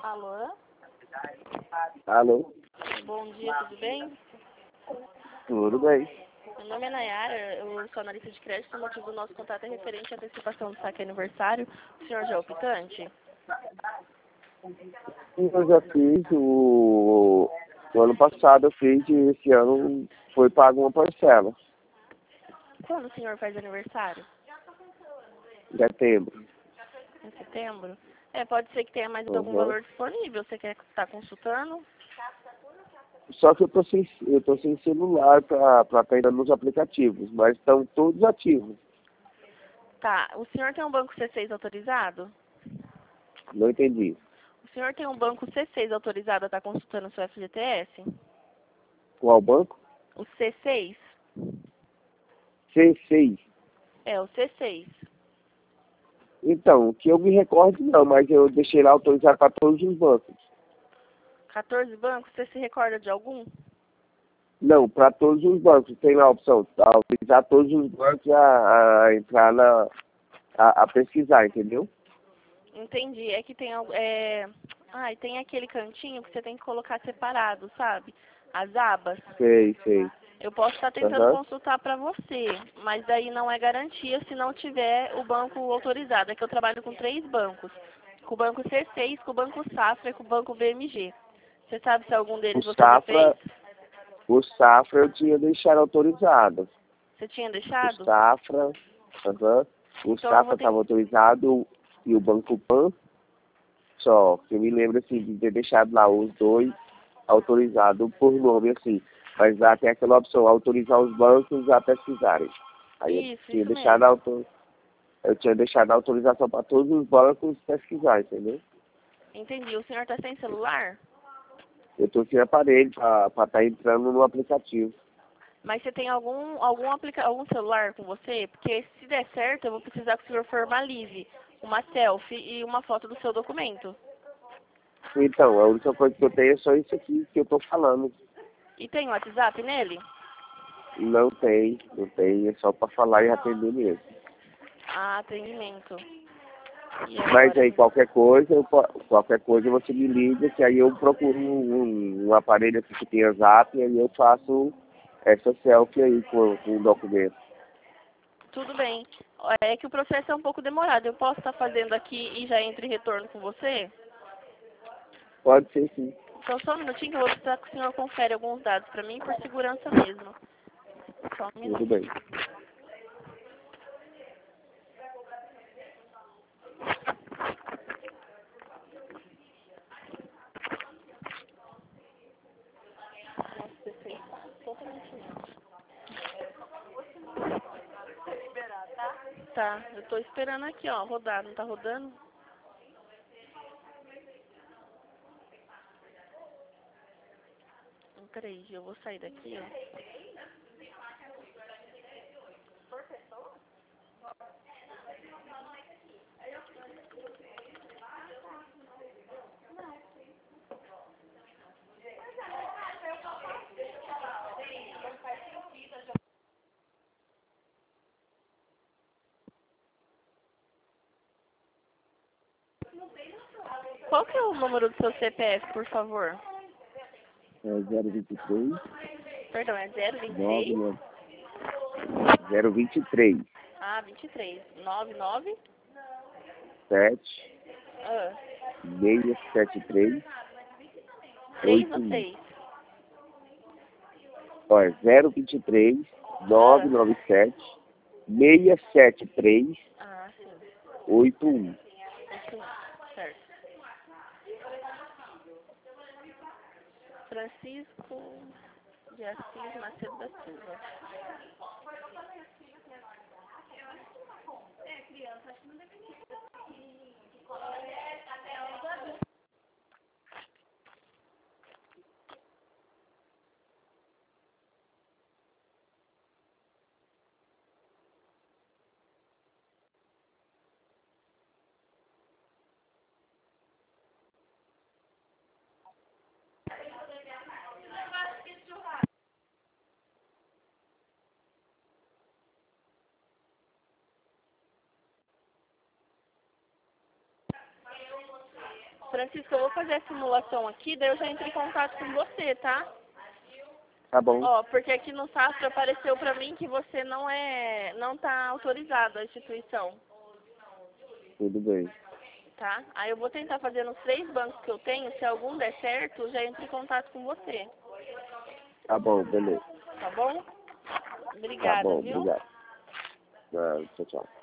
Alô? Alô? Bom dia, tudo bem? Tudo bem. Meu nome é Nayara, eu sou analista de crédito. O motivo do nosso contato é referente à antecipação do saque aniversário. O senhor já é optante? Eu já fiz o ano passado, eu fiz e esse ano foi pago uma parcela, Quando o senhor faz aniversário? em setembro. Em setembro? Pode ser que tenha mais algum Uhum. valor disponível. Você quer estar consultando? Só que eu tô sem celular para estar ainda nos aplicativos, mas estão todos ativos. Tá. O senhor tem um banco C6 autorizado? Não entendi. O senhor tem um banco C6 autorizado a estar consultando o seu FGTS? Qual banco? O C6? C6. É, o C6. Então, que eu me recordo não, mas eu deixei lá autorizado para todos os bancos. 14 bancos, você se recorda de algum? Não, para todos os bancos. Tem lá a opção, autorizar todos os bancos a entrar a pesquisar, entendeu? Entendi. É que tem e tem aquele cantinho que você tem que colocar separado, sabe? As abas. Sei. Eu posso estar tentando Aham. consultar para você, mas daí não é garantia se não tiver o banco autorizado. É que eu trabalho com 3 bancos. Com o banco C6, com o banco Safra e com o banco BMG. Você sabe se algum deles você já fez? O Safra eu tinha deixado autorizado. Você tinha O deixado? Safra, aham. O Então eu Safra vou ter... estava autorizado e o Banco Pan só. Que eu me lembro assim de ter deixado lá os dois autorizados por nome assim. Mas lá tem aquela opção, autorizar os bancos a pesquisarem. Aí Isso mesmo. eu tinha deixado a autorização para todos os bancos pesquisar, entendeu? Entendi. O senhor está sem celular? Eu estou sem aparelho para estar entrando no aplicativo. Mas você tem algum celular com você? Porque se der certo, eu vou precisar que o senhor formalize uma selfie e uma foto do seu documento. Então, a única coisa que eu tenho é só isso aqui que eu estou falando. E tem WhatsApp nele? Não tem, é só para falar e atender mesmo. Ah, atendimento. E Mas agora? aí qualquer coisa você me liga, que aí eu procuro um aparelho aqui que tenha zap e aí eu faço essa selfie aí com o documento. Tudo bem. É que o processo é um pouco demorado. Eu posso estar fazendo aqui e já entre em retorno com você? Pode ser sim. Então só um minutinho que eu vou precisar que o senhor confere alguns dados para mim por segurança mesmo. Só um Tudo minuto. bem. Nossa, você fez totalmente isso. Tá, eu tô esperando aqui, ó, rodar. Não tá rodando? Peraí, eu vou sair daqui, ó. Qual que é o número do seu CPF, por favor? É 023 Perdão, é 026? 99 023 Ah, 23. 99? 7 Ah, 673 3 ou 81. 6? Olha, 023 Ah, 997 673 ah, sim. 81. Certo. Francisco de Assis Macedo da Silva. Francisco, eu vou fazer a simulação aqui, daí eu já entro em contato com você, tá? Tá bom. Ó, porque aqui no Safra apareceu pra mim que você não tá autorizado a instituição, Tudo bem. tá? Aí eu vou tentar fazer nos 3 bancos que eu tenho, se algum der certo, eu já entro em contato com você, Tá bom, beleza. tá bom? Tá Obrigada, bom, viu? obrigado. Tchau, tchau.